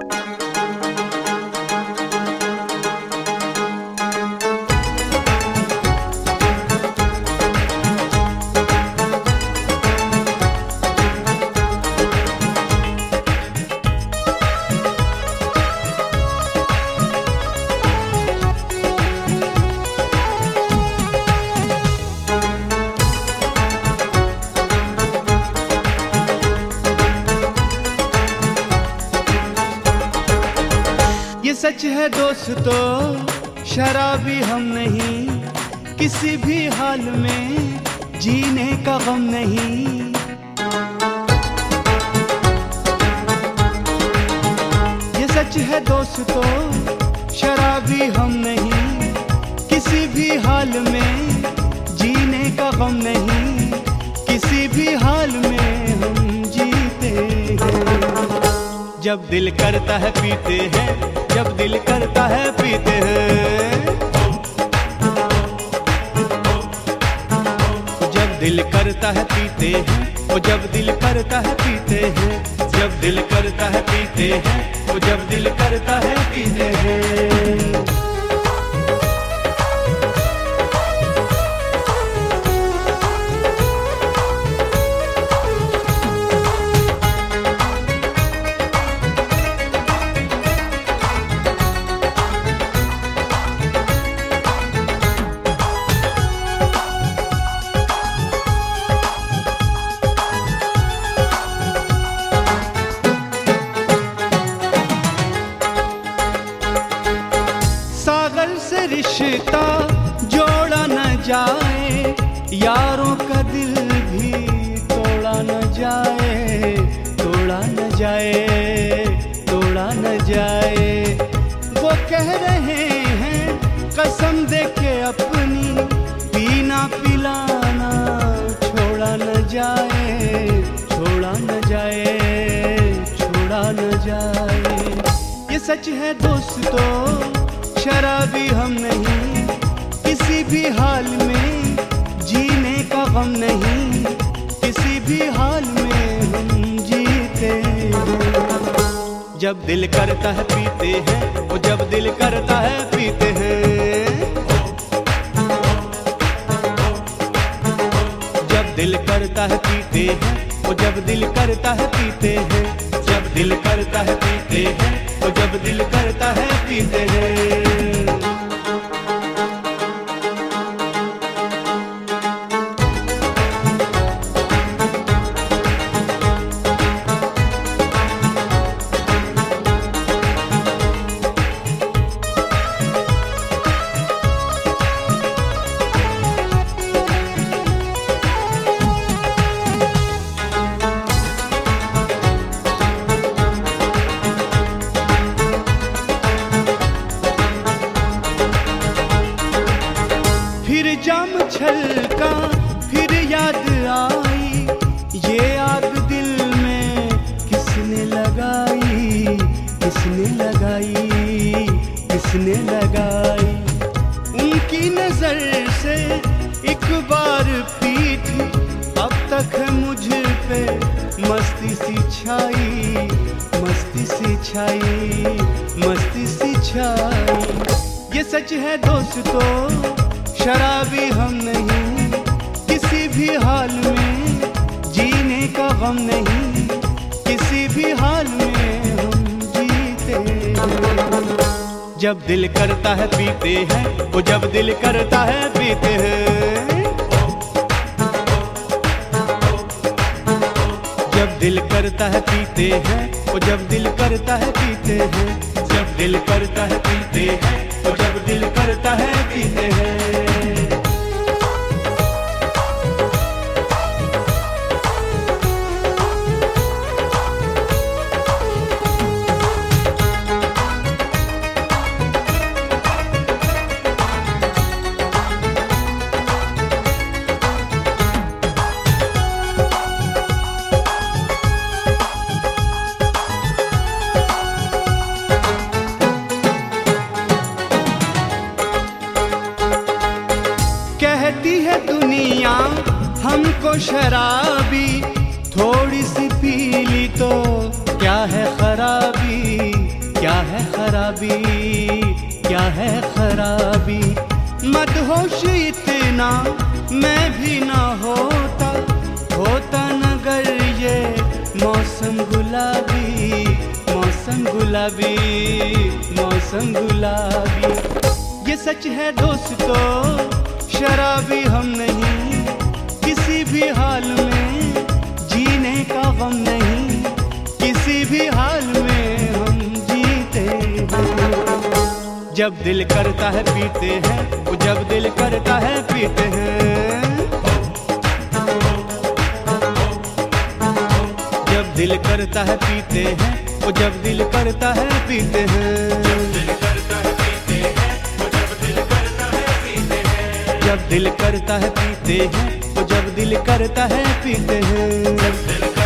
ये सच है दोस्तों, शराबी हम नहीं, किसी भी हाल में जीने का गम नहीं। ये सच है दोस्तों, शराबी हम नहीं, किसी भी हाल में जीने का गम नहीं। किसी भी हाल में हम जीते हैं, जब दिल करता है पीते हैं, जब दिल करता है पीते हैं। जब दिल करता है पीते हैं, वो जब दिल करता है पीते हैं। जब दिल करता है पीते हैं, वो जब दिल करता है पीते हैं। सागर से रिश्ता जोड़ा न जाए, यारों का दिल भी तोड़ा न जाए, तोड़ा न जाए, तोड़ा न जाए। वो कह रहे हैं कसम दे के अपनी, पीना पिलाना छोड़ा न जाए, छोड़ा न जाए, छोड़ा न जाए। ये सच है दोस्तों, शराबी हम नहीं, किसी भी हाल में जीने का गम नहीं। किसी भी हाल में हम जीते हैं, जब दिल करता है पीते हैं, वो जब दिल करता है पीते हैं। जब दिल करता है पीते हैं, वो जब दिल करता है पीते हैं। जब दिल करता है पीते हैं, वो जब दिल करता है पीते हैं। फिर जाम छलका, फिर याद आई, ये आग दिल में किसने लगाई, किसने लगाई, किसने लगाई। उनकी नजर से एक बार पीठ, अब तक है मुझ पे मस्ती सी छाई, मस्ती सी छाई, मस्ती सी छाई। ये सच है दोस्तों, शराबी हम नहीं, किसी भी हाल में जीने का गम नहीं। किसी भी हाल में हम जीते हैं, जब दिल करता है पीते हैं, वो जब दिल करता है पीते हैं। जब दिल करता है पीते हैं, वो जब दिल करता है पीते हैं। जब दिल करता है पीते हैं, वो जब दिल करता है पीते हैं। कहती है दुनिया हमको शराबी, थोड़ी सी पी ली तो क्या है खराबी, है खराबी, क्या है खराबी। मदहोश इतना मैं भी ना होता, होता नगर ये मौसम गुलाबी, मौसम गुलाबी, मौसम गुलाबी। ये सच है दोस्तों, शराबी हम नहीं, किसी भी हाल में जीने का गम नहीं, किसी भी हाल में हम जीते हैं। जब दिल करता है पीते हैं, वो जब दिल करता है पीते हैं। जब दिल करता है पीते हैं, वो जब दिल करता है पीते हैं। जब दिल करता है पीते हैं, वो जब दिल करता है पीते हैं।